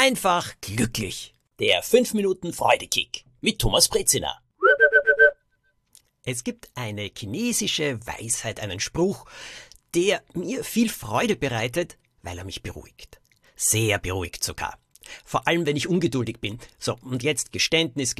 einfach glücklich. Der 5 Minuten Freudekick mit Thomas Brezina. Es gibt eine chinesische Weisheit, einen Spruch, der mir viel Freude bereitet, weil er mich beruhigt. Sehr beruhigt sogar. Vor allem, wenn ich ungeduldig bin. So, und jetzt Geständnis.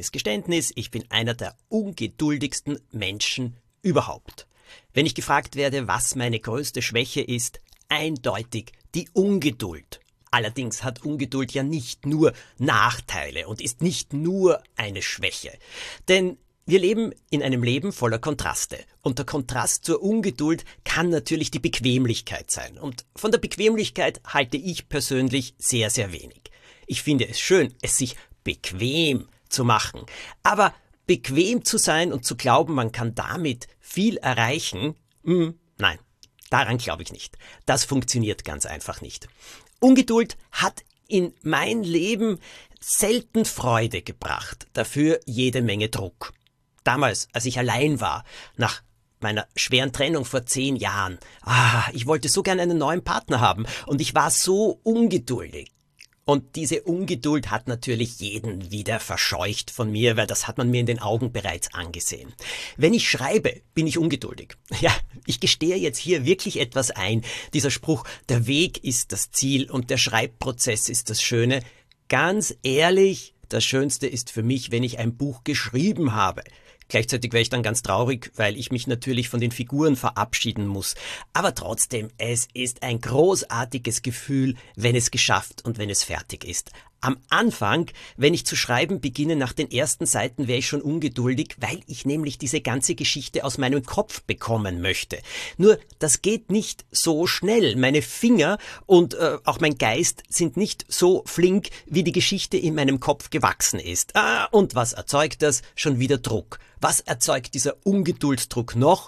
Ich bin einer der ungeduldigsten Menschen überhaupt. Wenn ich gefragt werde, was meine größte Schwäche ist, eindeutig die Ungeduld. Allerdings hat Ungeduld ja nicht nur Nachteile und ist nicht nur eine Schwäche. Denn wir leben in einem Leben voller Kontraste. Und der Kontrast zur Ungeduld kann natürlich die Bequemlichkeit sein. Und von der Bequemlichkeit halte ich persönlich sehr, sehr wenig. Ich finde es schön, es sich bequem zu machen. Aber bequem zu sein und zu glauben, man kann damit viel erreichen, nein, daran glaube ich nicht. Das funktioniert ganz einfach nicht. Ungeduld hat in mein Leben selten Freude gebracht, dafür jede Menge Druck. Damals, als ich allein war, nach meiner schweren Trennung vor 10 Jahren, ich wollte so gern einen neuen Partner haben und ich war so ungeduldig. Und diese Ungeduld hat natürlich jeden wieder verscheucht von mir, weil das hat man mir in den Augen bereits angesehen. Wenn ich schreibe, bin ich ungeduldig. Ja, ich gestehe jetzt hier wirklich etwas ein. Dieser Spruch, der Weg ist das Ziel und der Schreibprozess ist das Schöne. Ganz ehrlich, das Schönste ist für mich, wenn ich ein Buch geschrieben habe. Gleichzeitig wäre ich dann ganz traurig, weil ich mich natürlich von den Figuren verabschieden muss. Aber trotzdem, es ist ein großartiges Gefühl, wenn es geschafft und wenn es fertig ist. Am Anfang, wenn ich zu schreiben beginne, nach den ersten Seiten wäre ich schon ungeduldig, weil ich nämlich diese ganze Geschichte aus meinem Kopf bekommen möchte. Nur, das geht nicht so schnell. Meine Finger und auch mein Geist sind nicht so flink, wie die Geschichte in meinem Kopf gewachsen ist. Und was erzeugt das? Schon wieder Druck. Was erzeugt dieser Ungeduldsdruck noch?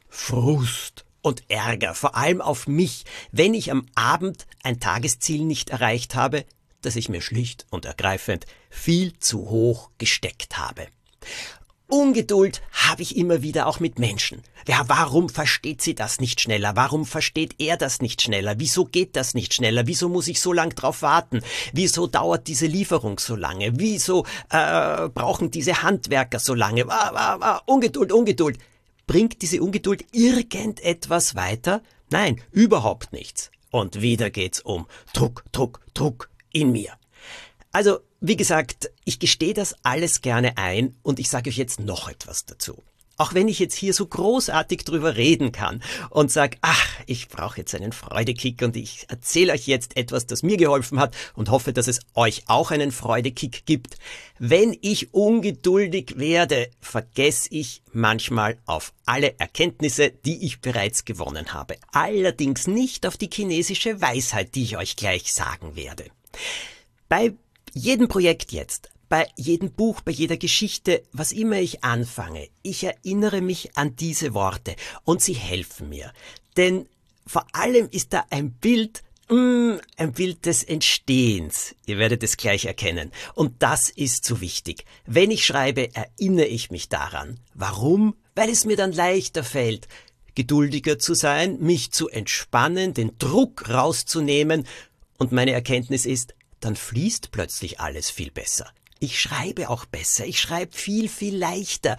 Frust und Ärger, vor allem auf mich, wenn ich am Abend ein Tagesziel nicht erreicht habe, das ich mir schlicht und ergreifend viel zu hoch gesteckt habe. Ungeduld habe ich immer wieder auch mit Menschen. Ja, warum versteht sie das nicht schneller? Warum versteht er das nicht schneller? Wieso geht das nicht schneller? Wieso muss ich so lang drauf warten? Wieso dauert diese Lieferung so lange? Wieso brauchen diese Handwerker so lange? Ungeduld. Bringt diese Ungeduld irgendetwas weiter? Nein, überhaupt nichts. Und wieder geht's um Druck in mir. Also, wie gesagt, ich gestehe das alles gerne ein und ich sage euch jetzt noch etwas dazu. Auch wenn ich jetzt hier so großartig drüber reden kann und sage, ich brauche jetzt einen Freudekick und ich erzähle euch jetzt etwas, das mir geholfen hat und hoffe, dass es euch auch einen Freudekick gibt. Wenn ich ungeduldig werde, vergesse ich manchmal auf alle Erkenntnisse, die ich bereits gewonnen habe. Allerdings nicht auf die chinesische Weisheit, die ich euch gleich sagen werde. Bei jedem Projekt jetzt, bei jedem Buch, bei jeder Geschichte, was immer ich anfange, ich erinnere mich an diese Worte und sie helfen mir. Denn vor allem ist da ein Bild des Entstehens. Ihr werdet es gleich erkennen. Und das ist so wichtig. Wenn ich schreibe, erinnere ich mich daran. Warum? Weil es mir dann leichter fällt, geduldiger zu sein, mich zu entspannen, den Druck rauszunehmen. Und meine Erkenntnis ist, dann fließt plötzlich alles viel besser. Ich schreibe auch besser, ich schreibe viel, viel leichter.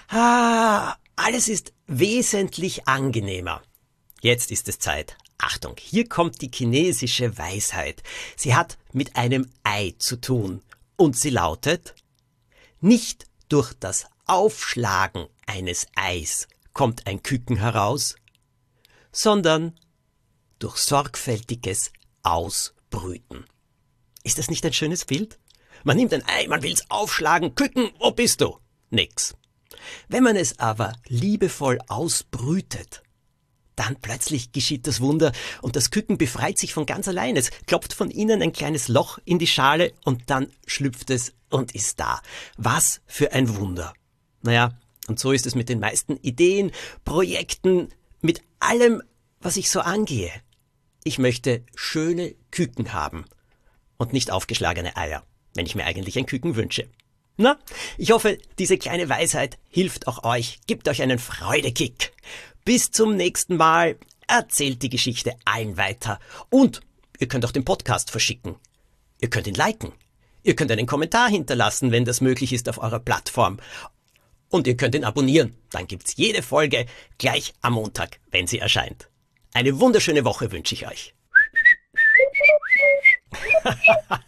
Alles ist wesentlich angenehmer. Jetzt ist es Zeit. Achtung, hier kommt die chinesische Weisheit. Sie hat mit einem Ei zu tun. Und sie lautet, nicht durch das Aufschlagen eines Eis kommt ein Küken heraus, sondern durch sorgfältiges Ausbrüten. Ist das nicht ein schönes Bild? Man nimmt ein Ei, man will's aufschlagen, Küken, wo bist du? Nix. Wenn man es aber liebevoll ausbrütet, dann plötzlich geschieht das Wunder und das Küken befreit sich von ganz allein. Es klopft von innen ein kleines Loch in die Schale und dann schlüpft es und ist da. Was für ein Wunder. Naja, und so ist es mit den meisten Ideen, Projekten, mit allem, was ich so angehe. Ich möchte schöne Küken haben und nicht aufgeschlagene Eier, wenn ich mir eigentlich ein Küken wünsche. Na, ich hoffe, diese kleine Weisheit hilft auch euch, gibt euch einen Freudekick. Bis zum nächsten Mal, erzählt die Geschichte allen weiter und ihr könnt auch den Podcast verschicken. Ihr könnt ihn liken. Ihr könnt einen Kommentar hinterlassen, wenn das möglich ist auf eurer Plattform. Und ihr könnt ihn abonnieren. Dann gibt's jede Folge gleich am Montag, wenn sie erscheint. Eine wunderschöne Woche wünsche ich euch.